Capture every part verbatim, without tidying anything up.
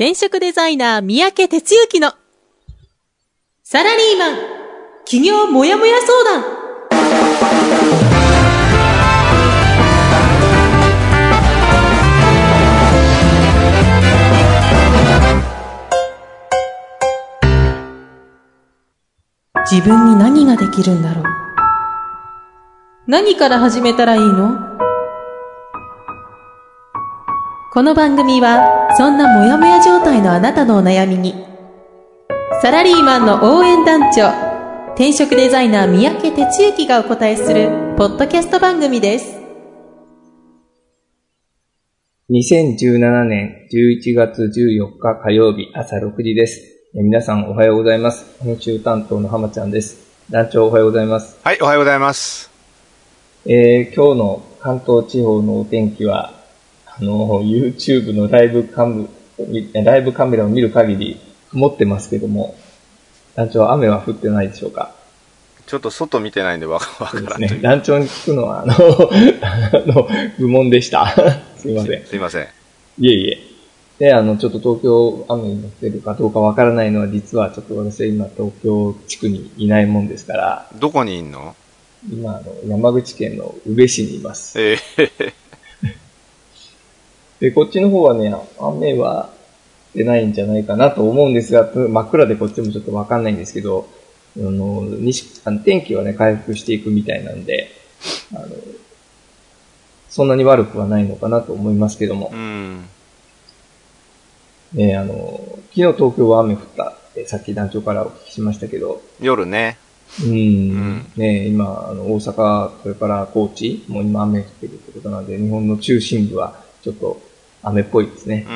転職デザイナー三宅哲之のサラリーマン企業もやもや相談。自分に何ができるんだろう。何から始めたらいいの？この番組はそんなモヤモヤ状態のあなたのお悩みにサラリーマンの応援団長、転職デザイナー三宅哲之がお答えするポッドキャスト番組です。 にせんじゅうななねんじゅういちがつじゅうよっか火曜日朝ろくじです。皆さんおはようございます。編集担当の浜ちゃんです。団長おはようございます。 はい、おはようございます。 えー、今日の関東地方のお天気はあの YouTube のライブカムライブカメラを見る限り曇ってますけども、団長雨は降ってないでしょうか？ ちょっと外見てないんでわからない。そうですね。 団長に聞くのはあのあの愚問でした。すいません。 すいません。 いえいえ。で、あのちょっと東京雨に乗ってるかどうかわからないのは、実はちょっと私は今東京地区にいないもんですから。 どこにいんの？ 今あの山口県の宇部市にいます。 えーで、こっちの方はね、雨は出ないんじゃないかなと思うんですが、真っ暗でこっちもちょっとわかんないんですけど、あの、西、あの天気はね、回復していくみたいなんで、あの、そんなに悪くはないのかなと思いますけども。 うん。 ね、あの、昨日東京は雨降ったってさっき団長からお聞きしましたけど。 夜ね。 うん。うん、ね、今、あの、大阪、それから高知、もう今雨降ってるってことなんで、日本の中心部はちょっと雨っぽいですね。 うん。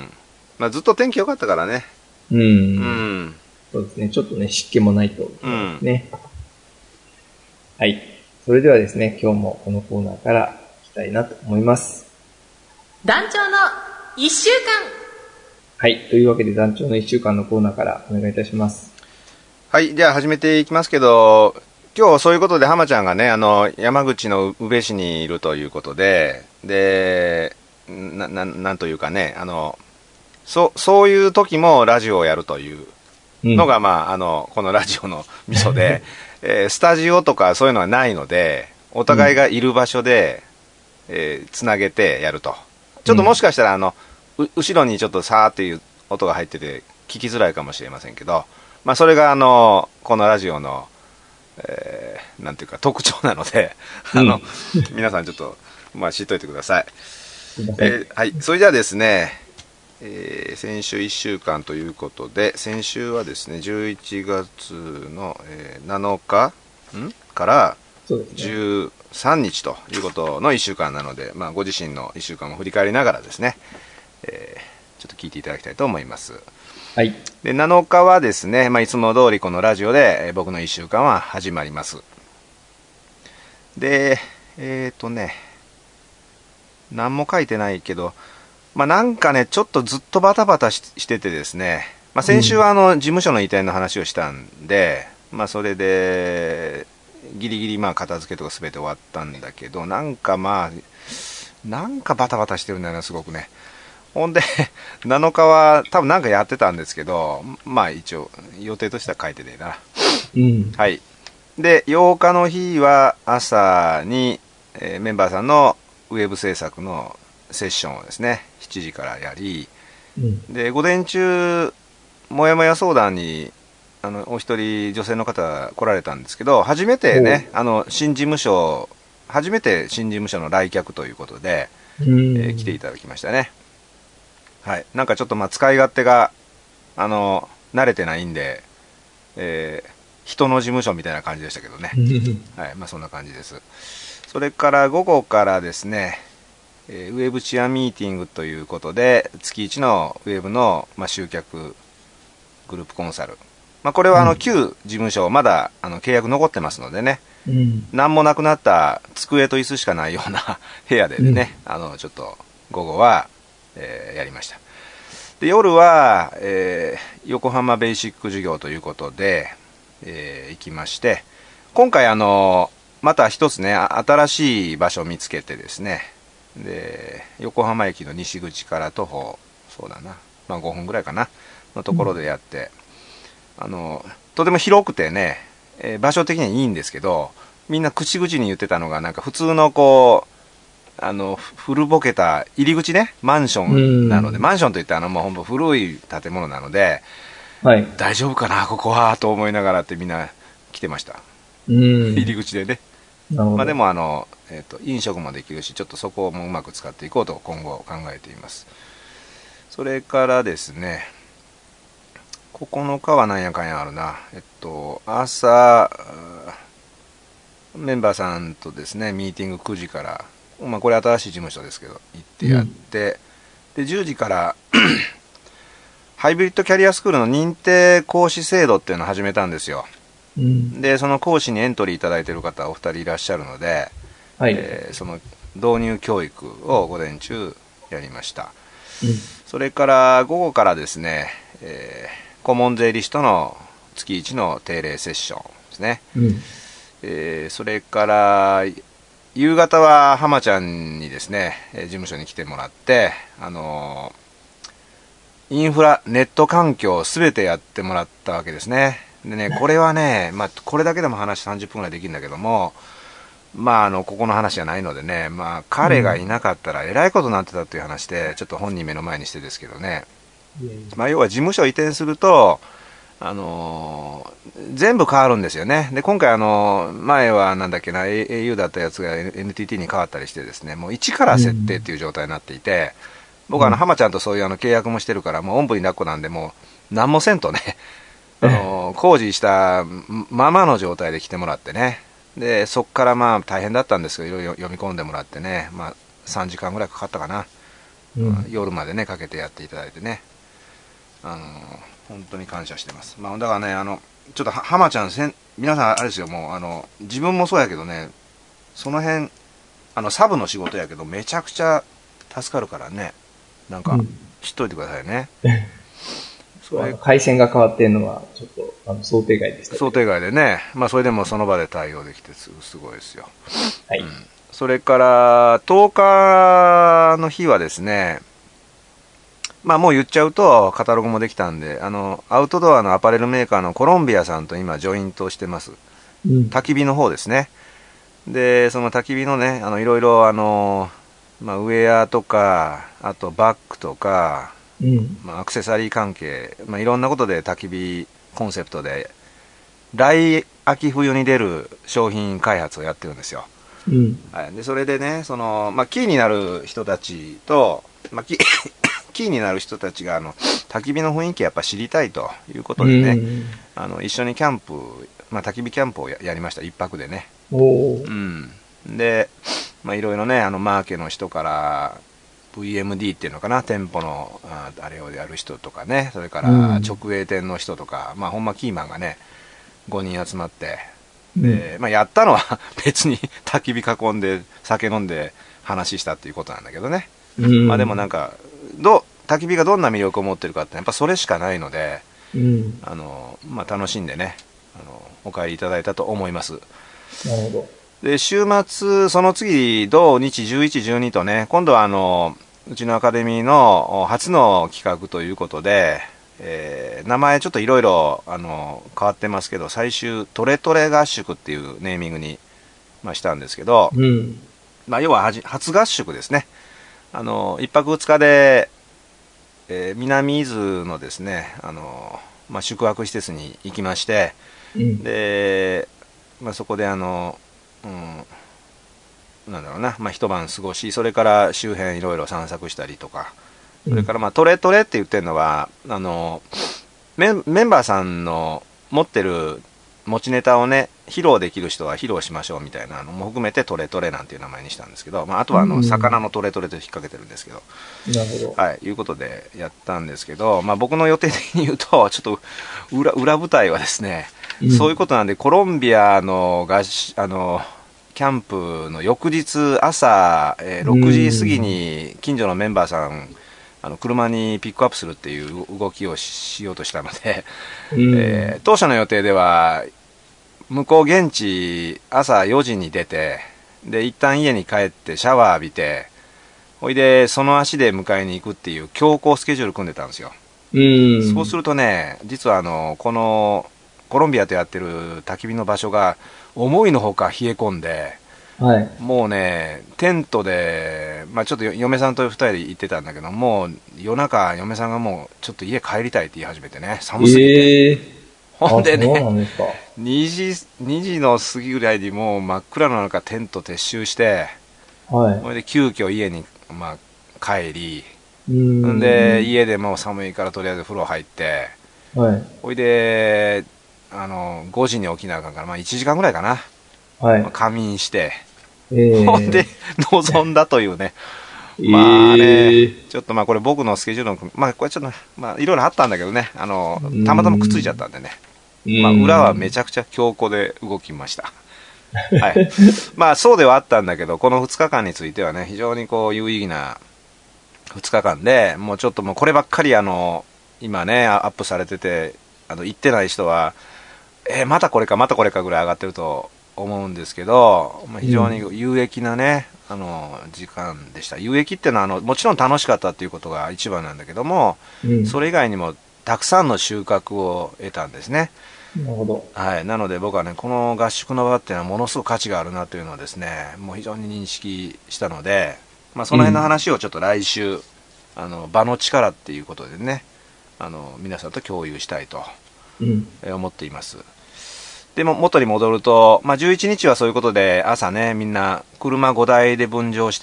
まあずっと天気良かったからね。 うん。うんうんそうですね。ちょっとね、湿気もないと、ね。うん。はい。それではですね、今日もこのコーナーからいきたいなと思います。 団長の一週間。 はい。というわけで団長の一週間のコーナーからお願いいたします。 はい。じゃあ始めていきますけど、今日そういうことで浜ちゃんがね、あの、山口の宇部市にいるということで、で、な、な、なんというかね、あの、そう、そういう時もラジオをやるというのが、うん、まあ、あの、このラジオのミソで、えー、スタジオとかそういうのはないので、お互いがいる場所で、うん、えー、つなげてやると。ちょっともしかしたら、あの、う後ろにちょっとさーっていう音が入ってて、聞きづらいかもしれませんけど、まあ、それが、あの、このラジオの、えー、なんていうか特徴なので、あの、うん、皆さんちょっと、まあ、知っといてください。えー、はい。それじゃあですね、えー、先週いっしゅうかんということで、先週はですね、じゅういちがつの、えー、なのかんからじゅうさんにちということのいっしゅうかんなので、まあ、ご自身のいっしゅうかんも振り返りながらですね、えー、ちょっと聞いていただきたいと思います。 はい。 で、なのかはですね、まあ、いつも通りこのラジオで、えー、僕のいっしゅうかんは始まります。で、えっとね、何も書いてないけど、まあ、なんかね、ちょっとずっとバタバタ し, しててですね、まあ、先週はあの事務所の移転の話をしたんで、うん、まあ、それでギリギリまあ片付けとか全て終わったんだけど、なんかまあなんかバタバタしてるんだよな、すごくね。ほんでなのかは多分なんかやってたんですけど、まあ一応予定としては書いてねえな、 うん、 はい。でようかの日は朝に、えー、メンバーさんのウェブ制作のセッションをですねしちじからやり、うん、で午前中もやもや相談にあのお一人女性の方来られたんですけど、初めてね、あの新事務所初めて新事務所の来客ということで、えー、来ていただきましたね。はい。なんかちょっとまあ使い勝手があの慣れてないんで、えー、人の事務所みたいな感じでしたけどねはい。まあそんな感じです。それから午後からですね、えー、ウェブチアミーティングということで月いちのウェブの、まあ、集客グループコンサル、まあ、これはあの旧事務所まだあの契約残ってますのでね、うん、何もなくなった机と椅子しかないような部屋でね、うん、あのちょっと午後は、えー、やりました。で夜は、えー、横浜ベーシック授業ということで、えー、行きまして、今回あのまた一つね新しい場所を見つけてですね、で横浜駅の西口から徒歩そうだなまあ、ごふんぐらいかなのところでやって、うん、あのとても広くてね、えー、場所的にはいいんですけど、みんな口々に言ってたのがなんか普通のこうあの古ぼけた入り口ね、マンションなので、うん、マンションといってあのもう本当古い建物なので、はい、大丈夫かなここはと思いながらってみんな来てました、うん、入り口でね。まあ、でもあの、えーと、飲食もできるし、ちょっとそこもうまく使っていこうと今後考えています。それからですね、ここのかはなんやかんやあるな、えっと朝メンバーさんとですねミーティングくじから、まあ、これ新しい事務所ですけど行ってやって、うん、でじゅうじからハイブリッドキャリアスクールの認定講師制度っていうのを始めたんですよ。うん、でその講師にエントリーいただいている方お二人いらっしゃるので、はい、えー、その導入教育を午前中やりました、うん、それから午後からですね、えー、顧問税理士との月いちの定例セッションですね、うん、えー、それから夕方は浜ちゃんにですね事務所に来てもらって、あのー、インフラネット環境を全てやってもらったわけですね。でね、これはね、まあ、これだけでも話さんじゅっぷんぐらいできるんだけども、まあ、あのここの話じゃないのでね、まあ、彼がいなかったらえらいことになってたという話で、ちょっと本人目の前にしてですけどね、まあ、要は事務所移転すると、あのー、全部変わるんですよね。で今回、あのー、前はなんだっけな エーユー だったやつが エヌティーティー に変わったりしてですね、もう一から設定っていう状態になっていて、僕はあの浜ちゃんとそういうあの契約もしてるから、もうおんぶに抱っこなんで、もう何もせんとねあの工事したままの状態で来てもらってね、でそこからまあ大変だったんですけど、いろいろ読み込んでもらってね、まあ、さんじかんぐらいかかったかな、うん、夜までねかけてやっていただいてね、あの本当に感謝してます。まあ、だからね、あのちょっと浜ちゃんせん、皆さんあれですよ、もうあの自分もそうやけどね、その辺あのサブの仕事やけどめちゃくちゃ助かるからね、なんか、うん、知っといてくださいね回線が変わってるのはちょっとあの想定外でした。 想定外でね、まあ、それでもその場で対応できてすごいですよ、はい、うん、それからとおかの日はですね、まあ、もう言っちゃうとカタログもできたんで、あのアウトドアのアパレルメーカーのコロンビアさんと今ジョイントしてます、うん、焚き火の方ですね。でその焚き火のね、あのいろいろあの、まあ、ウェアとかあとバッグとか、うん、まあ、アクセサリー関係、まあ、いろんなことで焚き火コンセプトで来秋冬に出る商品開発をやってるんですよ、うん、はい、でそれでね、その、まあ、キーになる人たちと、まあ、キ, キーになる人たちがあの焚き火の雰囲気やっぱ知りたいということでね、うん、あの一緒にキャンプ、まあ、焚き火キャンプを や, やりました、一泊でね。お、うん、で、まあ、いろいろね、あのマーケの人からブイエムディー っていうのかな、店舗の あ, あれをやる人とかね、それから直営店の人とか、うん、まあほんまキーマンがねごにん集まって、で、うん、まあ、やったのは別に焚き火囲んで酒飲んで話したっていうことなんだけどね、うん、まあでもなんかど焚き火がどんな魅力を持ってるかってやっぱそれしかないので、うん、あのまあ、楽しんでね、あのお帰りいただいたと思います。なるほど。で週末、その次土日じゅういち、じゅうにとね、今度はあのうちのアカデミーの初の企画ということで、えー、名前ちょっといろいろ変わってますけど、最終トレトレ合宿っていうネーミングに、まあ、したんですけど、うん、まあ、要は初合宿ですね。あのいっぱくふつかで、えー、南伊豆のですね、あの、まあ、宿泊施設に行きまして、うん、で、まあ、そこであの、うん、なんだろうな、まあ、一晩過ごし、それから周辺いろいろ散策したりとか、それからまあトレトレって言ってるのは、あの メ, メンバーさんの持ってる持ちネタをね披露できる人は披露しましょうみたいなのも含めてトレトレなんていう名前にしたんですけど、まあ、あとはあの魚のトレトレと引っ掛けてるんですけど、なるほど、はい、いうことでやったんですけど、まあ、僕の予定的に言うとちょっと 裏, 裏舞台はですね、うん、そういうことなんで、コロンビアの合宿あのキャンプの翌日朝、えー、ろくじ過ぎに近所のメンバーさんあの車にピックアップするっていう動きを し, しようとしたので、うんえー、当初の予定では向こう現地朝よじに出て、で一旦家に帰ってシャワー浴びて、 ほいで、その足で迎えに行くっていう強行スケジュール組んでたんですよ。 うん。 そうするとね、実はあの、この、コロンビアとやってる焚き火の場所が、思いのほか冷え込んで、 はい。 もうね、テントで、まあちょっと嫁さんと二人で行ってたんだけど、もう夜中、嫁さんがもうちょっと家帰りたいって言い始めてね、寒すぎて。 えー、 ほんでね、 そうなんですか。 にじ、にじの過ぎぐらいにもう真っ暗の中テント撤収して、 はい。 それで急遽家に、まあ、帰り、 うん。 んで、家でもう寒いからとりあえず風呂入って、 はい。 ほいで、あの、ごじに起きなあかんから、まあいちじかんぐらいかな。 はい。 まあ、仮眠して、 えー、 ほんで、臨んだというね。 えー、 まあね、ちょっとまあこれ僕のスケジュールの、まあこれちょっと、まあいろいろあったんだけどね、あの、たまたまくっついちゃったんでね。まあ裏はめちゃくちゃ強固で動きました。はい。まあそうではあったんだけど、このふつかかんについてはね、非常にこう有意義なふつかかんで、もうちょっともうこればっかりあの、今ね、アップされてて、あの、行ってない人は、えー、またこれかまたこれかぐらい上がってると思うんですけど、まあ、非常に有益なね、あの、時間でした。有益っていうのは、あの、もちろん楽しかったっていうことが一番なんだけども、うん、それ以外にもたくさんの収穫を得たんですね。 なるほど。 はい。なので僕はね、この合宿の場っていうのはものすごく価値があるなというのをですね、もう非常に認識したので、まあその辺の話をちょっと来週、うん、あの、場の力っていうことでね、あの、皆さんと共有したいと思っています。うん、でも元に戻ると、まあじゅういちにちはそういうことで朝ね、みんな車ごだいで分乗して、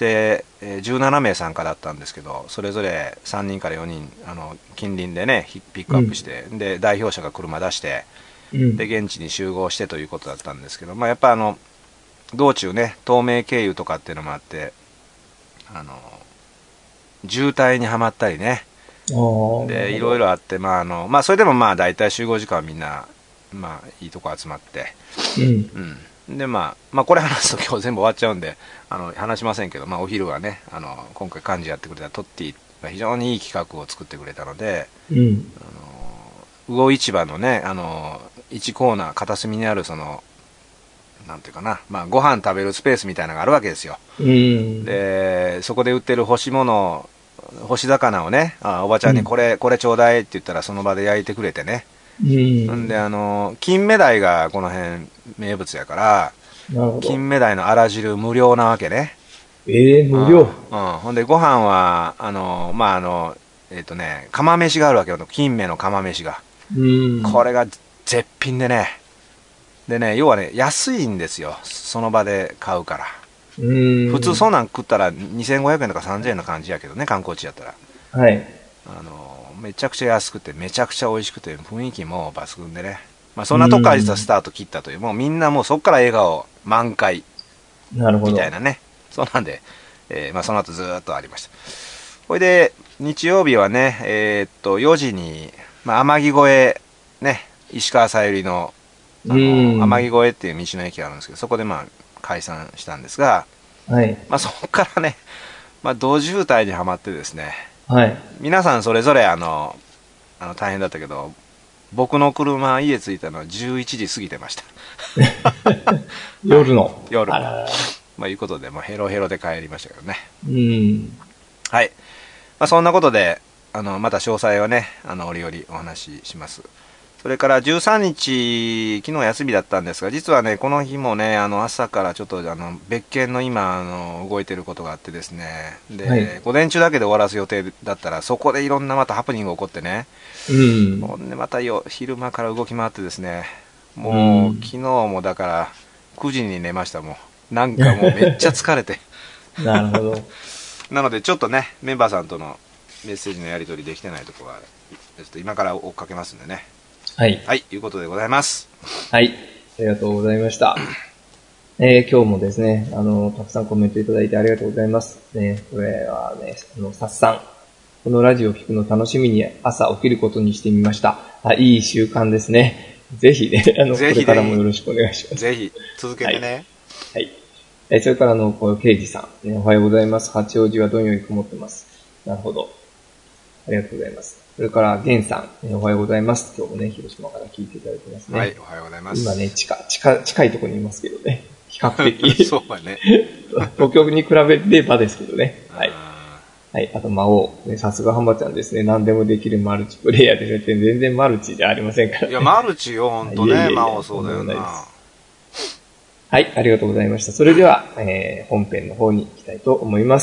じゅうななめい参加だったんですけど、それぞれさんにんからよにん、あの、近隣でね、ピックアップして、うん、で、代表者が車出して、で現地に集合してということだったんですけど、まあ、やっぱあの道中ね東名経由とかっていうのもあってあの渋滞にはまったりねでいろいろあって、まああのまあ、それでもまあ大体集合時間はみんな、まあ、いいとこ集まって、うんうん、でまあ、まあこれ話すと今日全部終わっちゃうんであの話しませんけど、まあ、お昼はねあの今回幹事やってくれたトッティが非常にいい企画を作ってくれたので、うん、あの魚市場のねあのいちコーナー片隅にあるそのなんていうかな、まあ、ご飯食べるスペースみたいなのがあるわけですよ。うんでそこで売ってる干し物干し魚をねあおばちゃんにこれ、うん、これちょうだいって言ったらその場で焼いてくれてね、うん、であの金目鯛がこの辺名物やから金目鯛のあら汁無料なわけね。 えー、無料、 うん、うん、ほんでご飯はあのまああのえっ、ー、とね釜飯があるわけよ金目の釜飯が、うん、これが絶品でね。でね、要はね、安いんですよ。その場で買うから。うーん普通そんなん食ったらにせんごひゃくえんとかさんぜんえんの感じやけどね、観光地やったら。 はい。 あの、めちゃくちゃ安くて、めちゃくちゃ美味しくて、雰囲気も抜群でね。まあそんなとこから実はスタート切ったという、もうみんなもうそこから笑顔満開。なるほど。みたいなね。そうなんで、えー、まあその後ずーっとありました。ほいで、日曜日はね、えー、っと、よじに、まあ天城越え、ね、石川さゆりの、あの天城越えっていう道の駅があるんですけどそこでまあ解散したんですが、はいまあ、そこからね、まあ、ど渋滞にはまってですね、はい、皆さんそれぞれあのあの大変だったけど僕の車家着いたのはじゅういちじ過ぎてました夜の夜のまあいうことで、まあ、ヘロヘロで帰りましたけどねうんはい、まあ、そんなことであのまた詳細はねあの折々お話しします。それからじゅうさんにち、昨日休みだったんですが、実はね、この日もね、あの朝からちょっとあの別件の今あの動いてることがあってですね、で、はい、午前中だけで終わらす予定だったら、そこでいろんなまたハプニングが起こってね、うん、もうねまたよ昼間から動き回ってですね、もう、うん、昨日もだからくじに寝ましたもん。なんかもうめっちゃ疲れて。 なるほど。 なのでちょっとね、メンバーさんとのメッセージのやり取りできてないところは、ちょっと今から追っかけますんでね。はい。はい、いうことでございます。 はい。ありがとうございました。えー、今日もですね、あの、たくさんコメントいただいてありがとうございます。ね、これはね、あの、さっさん。このラジオを聞くの楽しみに朝起きることにしてみました。あ、いい習慣ですね。ぜひね、あの、これからもよろしくお願いします。 ぜひ、続けてね。 はい。はい、えー、それからの、この、ケイジさん、ね。おはようございます。八王子はどんより曇ってます。なるほど。ありがとうございます。それから、ゲンさん、おはようございます。今日もね、広島から聞いていただいてますね。 はい、おはようございます。 今ね、近、近、近いところにいますけどね。比較的。 そうはね。 東京に比べればですけどね。はい。 はい。あと、魔王。ね、さすがハンバちゃんですね。何でもできるマルチプレイヤーですね。全然マルチじゃありませんから、ね。 いや、マルチよ、ほんとね。いやいやいや、魔王そうだよな。 はい。ありがとうございました。それでは、えー、本編の方に行きたいと思います。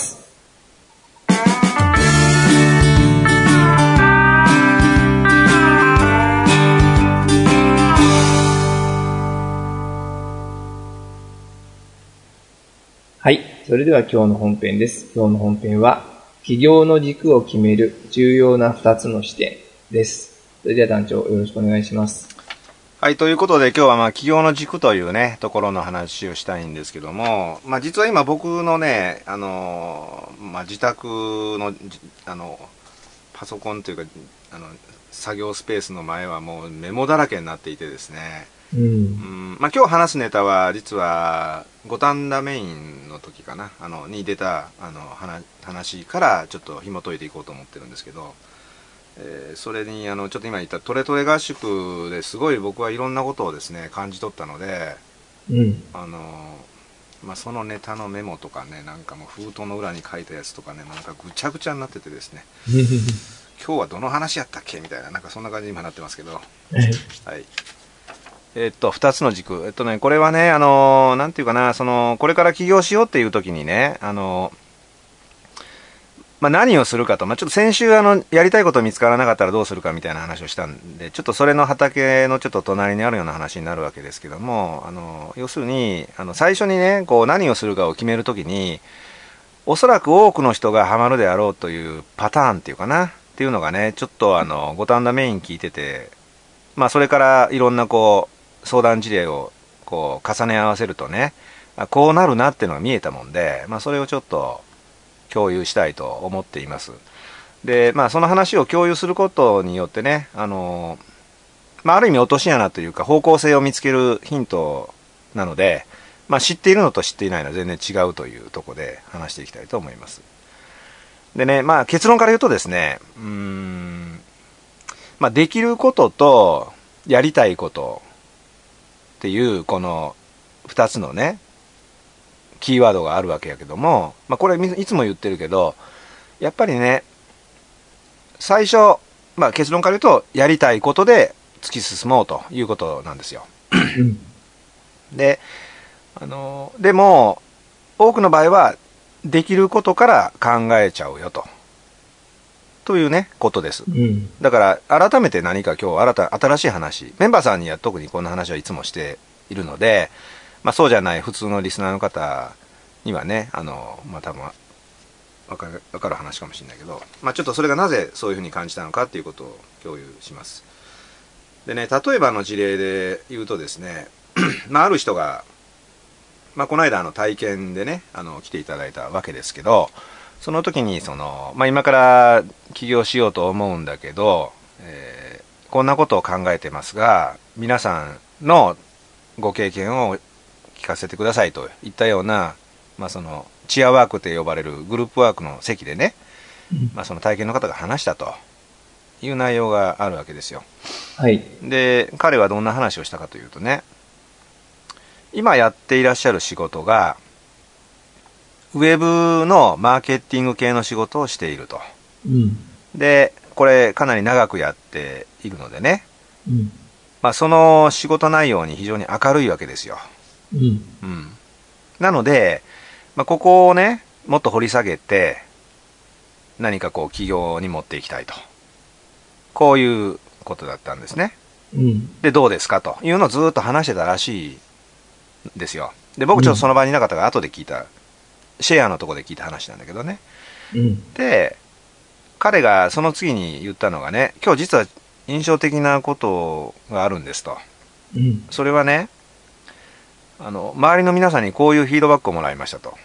はい。それでは今日の本編です。今日の本編は、起業の軸を決める重要なふたつの視点です。それでは団長、よろしくお願いします。 はい。ということで今日はまあ起業の軸というね、ところの話をしたいんですけども、まあ実は今僕のね、あの、まあ自宅の、あの、パソコンというか、あの、作業スペースの前はもうメモだらけになっていてですね、 うん、 うんまあ、今日話すネタは実は五反田メインの時かなあのに出たあの話からちょっと紐解いていこうと思ってるんですけど、えー、それにあのちょっと今言ったトレトレ合宿ですごい僕はいろんなことをですね感じ取ったので、 うん、 あのまあ、そのネタのメモとかねなんかもう封筒の裏に書いたやつとかねなんかぐちゃぐちゃになっててですね今日はどの話やったっけみたいななんかそんな感じに今なってますけどはいえっと、二つの軸。えっとね、これはね、あの、なんていうかな、その、これから起業しようっていう時にね、あの、まあ、何をするかと、まあ、ちょっと先週、あの、やりたいこと見つからなかったらどうするかみたいな話をしたんで、ちょっとそれの畑のちょっと隣にあるような話になるわけですけども、あの、要するに、あの、最初にね、こう、何をするかを決めるときに、おそらく多くの人がハマるであろうというパターンっていうかな、っていうのがね、ちょっとあの、五反田メイン聞いてて、まあ、それからいろんなこう、相談事例をこう重ね合わせるとねこうなるなっていうのが見えたもんで、まあ、それをちょっと共有したいと思っています。で、まあ、その話を共有することによってねあの、まあ、ある意味落とし穴というか方向性を見つけるヒントなので、まあ、知っているのと知っていないのは全然違うというところで話していきたいと思います。でね、まあ、結論から言うとですねうーん、まあ、できることとやりたいことっていうこのふたつのねキーワードがあるわけやけども、まあ、これいつも言ってるけどやっぱりね最初、まあ、結論から言うとやりたいことで突き進もうということなんですよ。であのでも多くの場合はできることから考えちゃうよとというねことです、うん、だから改めて何か今日新た新しい話メンバーさんには特にこんな話はいつもしているので、まあ、そうじゃない普通のリスナーの方にはねあの、まあ、多分分かる、分かる話かもしれないけど、まあ、ちょっとそれがなぜそういうふうに感じたのかっていうことを共有します。でね例えばの事例で言うとですねまあある人が、まあ、この間あの体験でねあの来ていただいたわけですけどその時にその、まあ、今から起業しようと思うんだけど、えー、こんなことを考えてますが皆さんのご経験を聞かせてくださいといったような、まあ、そのチアワークと呼ばれるグループワークの席でね、まあ、その体験の方が話したという内容があるわけですよ。 はい、 で彼はどんな話をしたかというとね今やっていらっしゃる仕事がウェブのマーケティング系の仕事をしていると、 うん、 でこれかなり長くやっているのでね、 うんまあ、その仕事内容に非常に明るいわけですよ、 うんうん、なので、まあ、ここをねもっと掘り下げて何かこう企業に持っていきたいとこういうことだったんですね、 うん、 でどうですかというのをずっと話してたらしいんですよ。で僕ちょっとその場にいなかったから後で聞いた、シェアのところで聞いた話なんだけどね、 うん、 で彼がその次に言ったのがね今日実は印象的なことがあるんですと、 うん、 それはねあの周りの皆さんにこういうフィードバックをもらいましたと。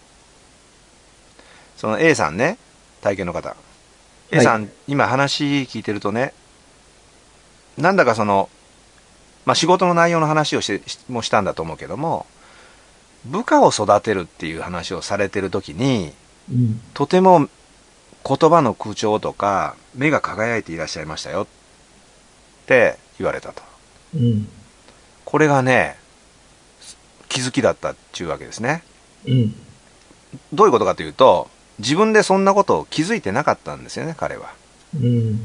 その A さんね体験の方、はい、A さん今話聞いてるとねなんだかその、まあ、仕事の内容の話をしてもしたんだと思うけども部下を育てるっていう話をされてる時に、 うん、 とても言葉の口調とか目が輝いていらっしゃいましたよって言われたと、 うん、 これがね気づきだったっていうわけですね、 うん、 どういうことかというと自分でそんなことを気づいてなかったんですよね、彼は。 うん。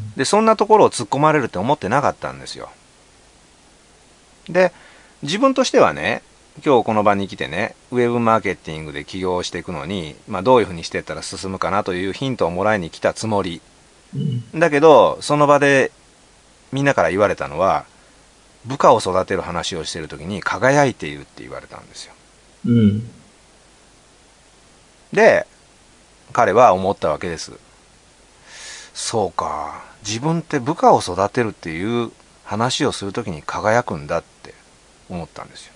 で、そんなところを突っ込まれるって思ってなかったんですよ。で、自分としてはね、今日この場に来てね、ウェブマーケティングで起業していくのに、まあどういうふうにしていったら進むかなというヒントをもらいに来たつもり。 うん。 だけど、その場でみんなから言われたのは、部下を育てる話をしているときに輝いているって言われたんですよ。 うん。 で、彼は思ったわけです。そうか、自分って部下を育てるっていう話をするときに輝くんだって思ったんですよ。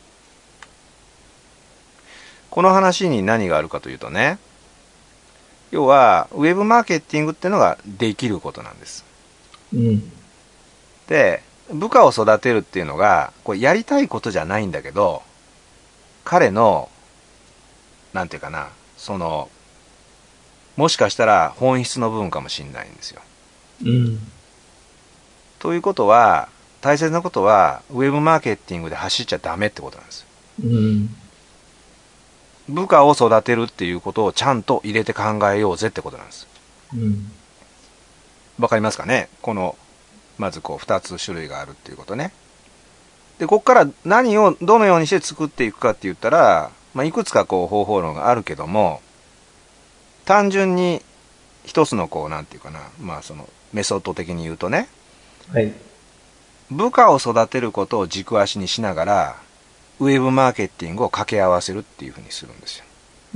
この話に何があるかというとね、要はウェブマーケティングっていうのができることなんです。 うん。 で、部下を育てるっていうのがこれやりたいことじゃないんだけど、彼のなんていうかな、そのもしかしたら本質の部分かもしれないんですよ。 うん。 ということは、大切なことはウェブマーケティングで走っちゃダメってことなんです。 うん。 部下を育てるっていうことをちゃんと入れて考えようぜってことなんです。 うん。 わかりますかね、このまずこうふたつ種類があるっていうことね。で、ここから何をどのようにして作っていくかって言ったら、まあ、いくつかこう方法論があるけども、単純に一つのこうなんていうかな、まあそのメソッド的に言うとね、 はい。 部下を育てることを軸足にしながらウェブマーケティングを掛け合わせるっていうふうにするんですよ。 うん。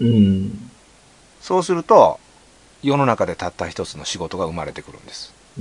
そうすると世の中でたった一つの仕事が生まれてくるんです。 うん。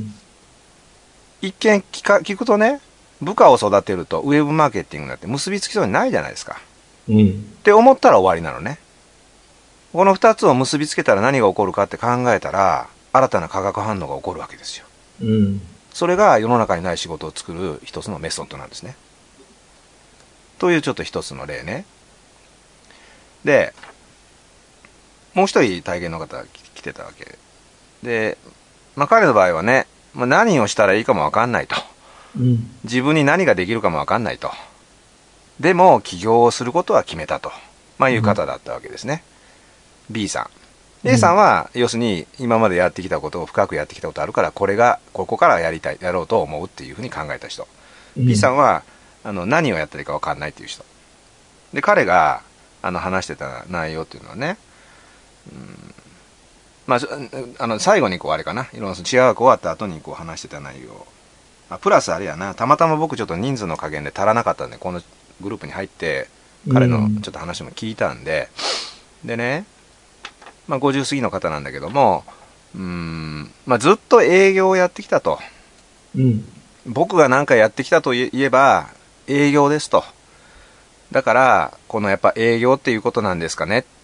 一見聞か聞くとね、部下を育てるとウェブマーケティングなんて結びつきそうにないじゃないですか。 うん。 って思ったら終わりなのね。この二つを結びつけたら何が起こるかって考えたら、新たな化学反応が起こるわけですよ。 うん。 それが世の中にない仕事を作る一つのメソッドなんですね。というちょっと一つの例ね。で、もう一人体験の方が来てたわけで、まあ彼の場合はね、まあ、何をしたらいいかもわかんないと。 うん。 自分に何ができるかもわかんないと。でも起業をすることは決めたと、まあ、いう方だったわけですね。B さん。A さんは、要するに今までやってきたことを深くやってきたことあるから、これがここからやりたい、やろうと思うっていうふうに考えた人。 うん、 B さんはあの何をやったらいいか分かんないっていう人で、彼があの話してた内容っていうのはね、うん、まあ、あの最後にこうあれかな、いろんなチアワーク終わった後にこう話してた内容、あプラスあれやな、たまたま僕ちょっと人数の加減で足らなかったんで、このグループに入って彼のちょっと話も聞いたんで、うん、でね、まあ、ごじゅう過ぎの方なんだけども、うーん、まあ、ずっと営業をやってきたと、 うん、 僕が何かやってきたといえば営業ですと。だからこのやっぱ営業っていうことなんですかねって、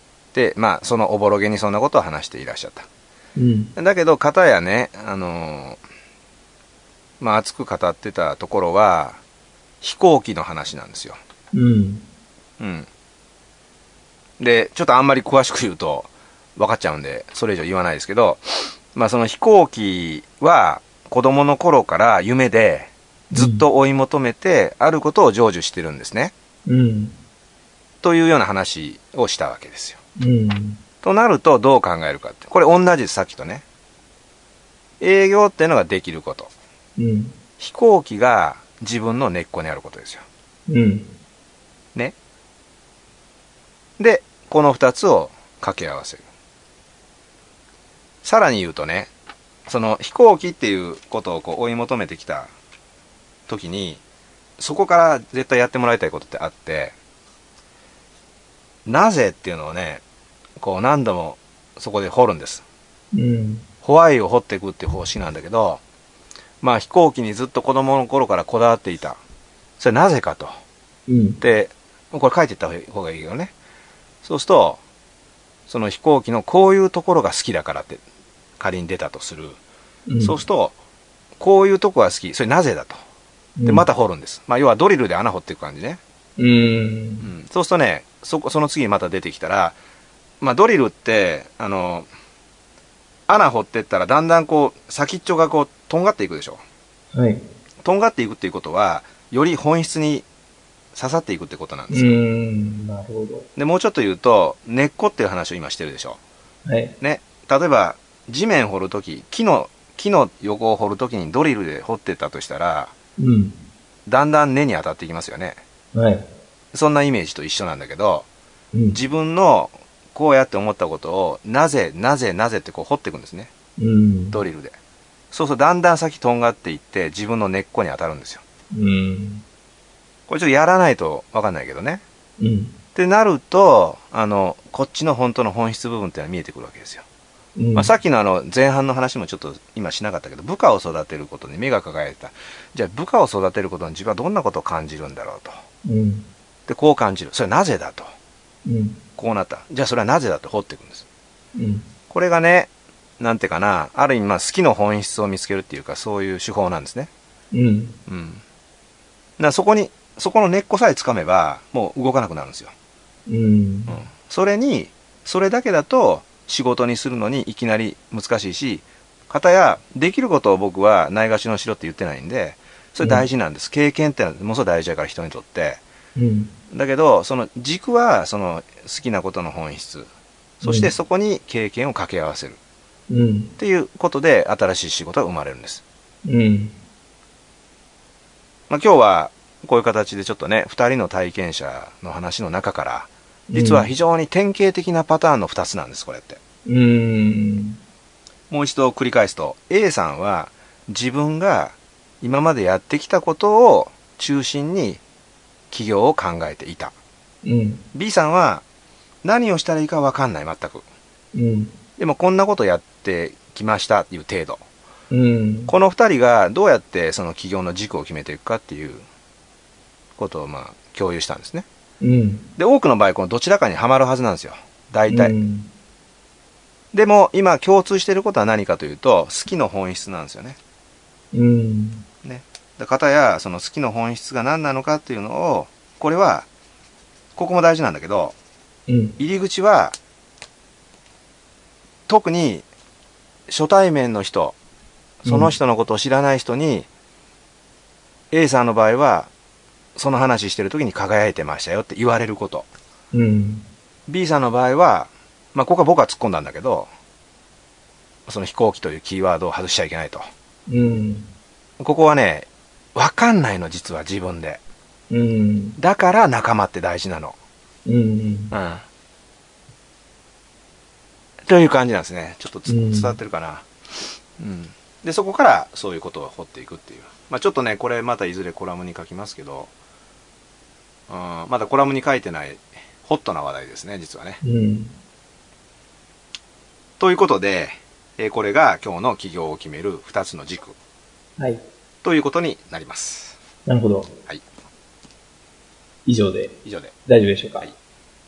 まあそのおぼろげにそんなことを話していらっしゃった、 うん、 だけど片やね、あのまあ熱く語ってたところは飛行機の話なんですよ。 うん、 うん、でちょっとあんまり詳しく言うと分かっちゃうんでそれ以上言わないですけど、まあその飛行機は子供の頃から夢でずっと追い求めてあることを成就してるんですね、 うん、 というような話をしたわけですよ、 うん、 となるとどう考えるかって、これ同じさっきとね、営業っていうのができること、 うん、 飛行機が自分の根っこにあることですよ、 うん、 ね。でこの二つを掛け合わせる。さらに言うとね、その飛行機っていうことをこう追い求めてきた時にそこから絶対やってもらいたいことってあって、なぜっていうのをねこう何度もそこで掘るんです、 うん、 ホワイを掘っていくっていう方針なんだけど、まあ飛行機にずっと子供の頃からこだわっていた、それなぜかと、 うん、 でこれ書いていった方がいいよね。そうするとその飛行機のこういうところが好きだからって仮に出たとする、うん、そうするとこういうとこが好き、それなぜだと、でまた掘るんです、まあ、要はドリルで穴掘っていく感じね、 うんうん、 そうするとね そ, その次にまた出てきたら、まあ、ドリルってあの穴掘っていったらだんだんこう先っちょがこうとんがっていくでしょ、 はい、 とんがっていくっていうことはより本質に刺さっていくってことなんですよ。 うん、なるほど。 でもうちょっと言うと根っこっていう話を今してるでしょ、 はい。 ね。例えば、地面掘るとき、木の、木の横を掘るときにドリルで掘ってたとしたら、 うん。 だんだん根に当たっていきますよね。 はい。 そんなイメージと一緒なんだけど、 うん、 自分のこうやって思ったことを、なぜ、なぜ、なぜってこう掘っていくんですね。 うん。 ドリルで。そうするとだんだん先とんがっていって自分の根っこに当たるんですよ。 うん。 これちょっとやらないとわかんないけどね。 うん。 ってなると、あの、こっちの本当の本質部分っていうのは見えてくるわけですよ。うん、まあ、さっきのあの前半の話もちょっと今しなかったけど、部下を育てることに目が輝いた。じゃあ部下を育てることに自分はどんなことを感じるんだろうと。 うん、 で、こう感じる。それはなぜだと。 うん、 こうなった。じゃあそれはなぜだと掘っていくんです。 うん、 これがね、なんていうかな、ある意味まあ好きの本質を見つけるっていうか、そういう手法なんですね。 うん。 うん。だそこに、そこの根っこさえつかめば、もう動かなくなるんですよ。 うん。うん、 それに、それだけだと仕事にするのにいきなり難しいし、かたやできることを僕はないがしろにしろって言ってないんで、それ大事なんです。うん、経験ってのはものすごい大事だから人にとって。 うん。 だけど、その軸はその好きなことの本質。そしてそこに経験を掛け合わせる。 うん、 っていうことで新しい仕事が生まれるんです。 うん。 まあ、今日はこういう形でちょっとね、二人の体験者の話の中から、実は非常に典型的なパターンの二つなんです、これって。 うん。 もう一度繰り返すと、A さんは自分が今までやってきたことを中心に起業を考えていた。 うん、 B さんは何をしたらいいか分かんない、全く。 うん、 でもこんなことやってきましたっていう程度。 うん、 この二人がどうやってその起業の軸を決めていくかっていうことをまあ共有したんですね。 うん、 で、多くの場合このどちらかにはまるはずなんですよ。大体。 うん、 でも今共通していることは何かというと、好きの本質なんですよね。 うん、 ね。だ方やその好きの本質が何なのかっていうのを、これはここも大事なんだけど、 うん、 入り口は特に初対面の人、その人のことを知らない人に、うん、A さんの場合はその話してる時に輝いてましたよって言われること、 うん、 B さんの場合は、まあ、ここは僕は突っ込んだんだけど、その飛行機というキーワードを外しちゃいけないと、 うん、 ここはね分かんないの、実は自分で、 うん、 だから仲間って大事なの、 うん、うんうんという感じなんですね。ちょっとつ伝わってるかな、うん、でそこからそういうことを掘っていくっていう、まあ、ちょっとねこれまたいずれコラムに書きますけど、うん、まだコラムに書いてないホットな話題ですね、実はね、 うん、 ということで、えー、これが今日の起業を決めるふたつの軸、 はい、 ということになります。 なるほど、 はい、 以上で以上で大丈夫でしょうか。はい、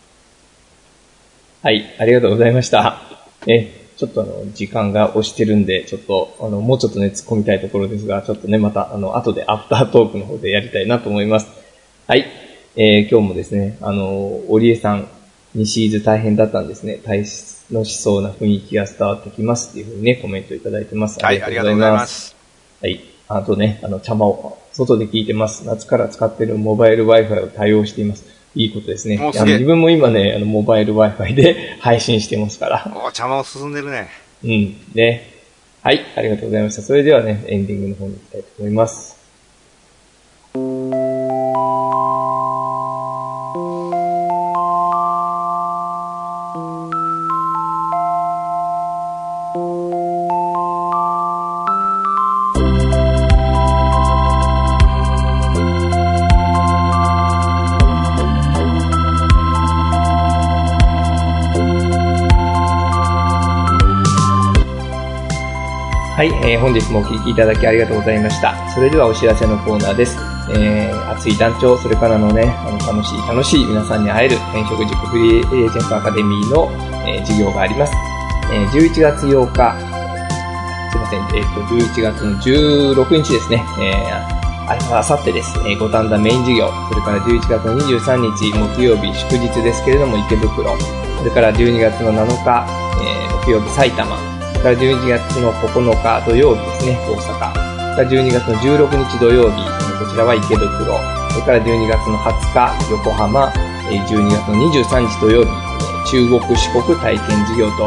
はい、ありがとうございました。え、ちょっとあの、時間が押してるんで、ちょっと、あの、もうちょっとね、突っ込みたいところですが、ちょっとね、また、あの、後でアフタートークの方でやりたいなと思います。はい。えー、今日もですね、あの、織江さん、西伊豆大変だったんですね。楽しそうな雰囲気が伝わってきますっていうふうにね、コメントいただいてます。 はい、ありがとうございます。 はい。あとね、あの、茶間を外で聞いてます。夏から使っているモバイル Wi-Fi を対応しています。いいことですね。 す自分も今ね、あの、モバイル Wi-Fi で配信してますから。 お、茶間進んでるね。 うん。ね。はい。ありがとうございました。それではね、エンディングの方に行きたいと思います。はい、えー、本日もお聞きいただきありがとうございました。それではお知らせのコーナーです。えー、熱い団長、それからのね、あの楽しい楽しい皆さんに会える転職塾フリーエージェントアカデミーの、えー、授業があります。えー、じゅういちがつようか、すいません、えーと、じゅういちがつのじゅうろくにちですね、えー、あさってです。えー、五反田メイン授業、それからじゅういちがつのにじゅうさんにち木曜日祝日ですけれども池袋、それからじゅうにがつのなのか、えー、木曜日埼玉、それからじゅうにがつのここのか土曜日ですね、大阪。それからじゅうにがつのじゅうろくにち土曜日、こちらは池袋。それからじゅうにがつのはつか、横浜。じゅうにがつのにじゅうさんにち土曜日、中国四国体験授業と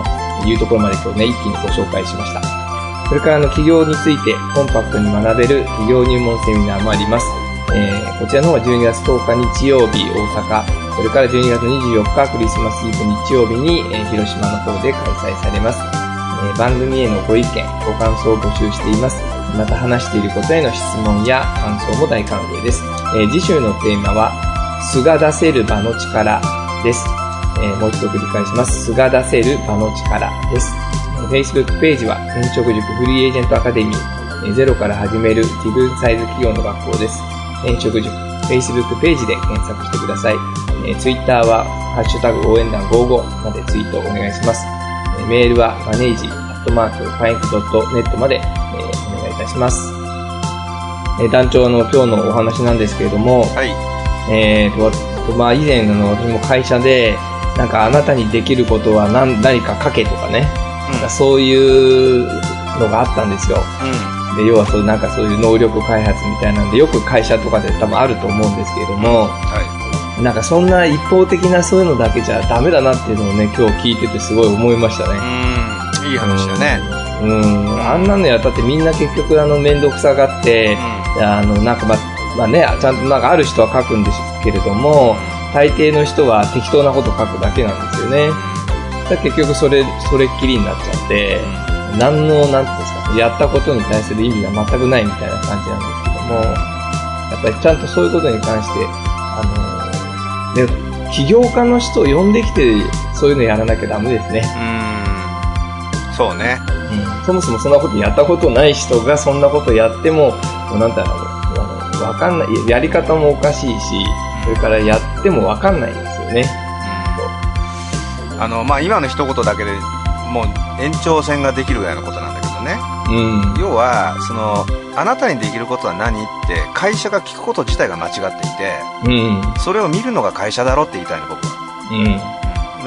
いうところまで今日ね、一気にご紹介しました。それからあの企業についてコンパクトに学べる企業入門セミナーもあります。えー、こちらの方はじゅうにがつとおか日曜日大阪、それからじゅうにがつにじゅうよっかクリスマスイブ日曜日に、えー、広島の方で開催されます。えー、番組へのご意見、ご感想を募集しています。また話していることへの質問や感想も大歓迎です。えー、次週のテーマは素が出せる場の力です。えー、もう一度繰り返します。素が出せる場の力です。Facebook ページは転職塾フリーエージェントアカデミー、ゼロから始める自分サイズ企業の学校です。転職塾 Facebook ページで検索してください。えー、Twitter はハッシュタグ応援団ごじゅうごまでツイートお願いします。えー、メールはマネージアットマークファインクドットネットまで、えー、お願いいたします。えー、団長の今日のお話なんですけれども、はい、えーと、まあ以前の私も会社でなんかあなたにできることは 何, 何か書けとかね、うん、なんかそういうのがあったんですよ。うん、で要はそうなんかそういう能力開発みたいなんでよく会社とかで多分あると思うんですけれども、はい、なんかそんな一方的なそういうのだけじゃダメだなっていうのをね今日聞いててすごい思いましたね。 うん、いい話だね。 うん、うん、あんなのやったってみんな結局あの面倒くさがって、うん、あのなんかままあねちゃんとなんかある人は書くんですけれども、大抵の人は適当なこと書くだけなんですよね。だ結局それそれっきりになっちゃって、何のなんていうんですか、やったことに対する意味が全くないみたいな感じなんですけども、やっぱりちゃんとそういうことに関してあの、ね、起業家の人を呼んできてそういうのやらなきゃダメですね。 うーん、そうね。 うん、そもそもそんなことやったことない人がそんなことやっても、もうなんていうの、あのわかんない、やり方もおかしいし、それからやってもわかんないんですよね。 うん、あのまあ今の一言だけでもう延長線ができるぐらいのことなんだけどね。うん、要はそのあなたにできることは何って会社が聞くこと自体が間違っていて、うん、それを見るのが会社だろって言いたいの僕は。うん、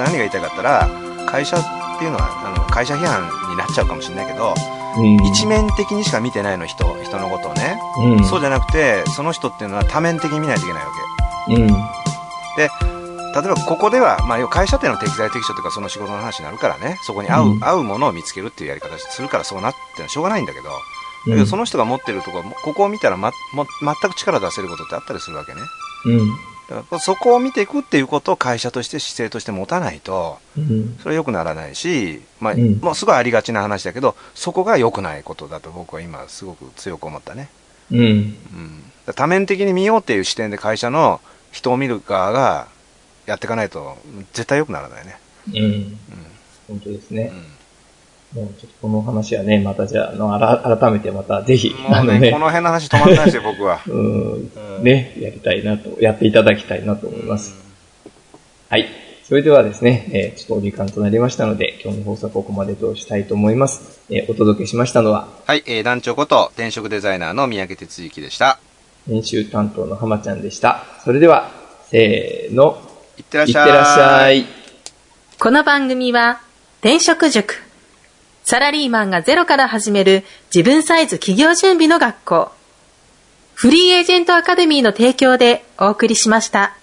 何が言いたいかったら会社っていうのはあの会社批判になっちゃうかもしれないけど、うん、一面的にしか見てないの人人のことをね、うん、そうじゃなくてその人っていうのは多面的に見ないといけないわけ。うん、で例えばここでは、まあ、会社っていうのは適材適所というかその仕事の話になるからね、そこに合う、うん、合うものを見つけるっていうやり方するからそうなってのはしょうがないんだけど、だけどその人が持ってるところここを見たら、ま、も全く力出せることってあったりするわけね。うん、だからそこを見ていくっていうことを会社として姿勢として持たないと、うん、それは良くならないし、まあうん、もうすごいありがちな話だけどそこが良くないことだと僕は今すごく強く思ったね。うんうん、多面的に見ようっていう視点で会社の人を見る側がやっていかないと絶対良くならないね。うん。うん、 本当ですね。うん、もうちょっとこの話はね、またじゃあのあら改めてまたぜひ、 もうね、あのねこの辺の話止まんないですよ僕は。うん、 うん、ね、やりたいなとやっていただきたいなと思います。うん、はい。それではですね、えー、ちょっとお時間となりましたので今日の放送はここまでとしたいと思います。えー、お届けしましたのははい、えー、団長こと転職デザイナーの三宅哲之でした。 編集担当の浜ちゃんでした。それではせーの。 いってらっしゃい。 いってらっしゃい。 この番組は転職塾、サラリーマンがゼロから始める自分サイズ企業準備の学校、フリーエージェントアカデミーの提供でお送りしました。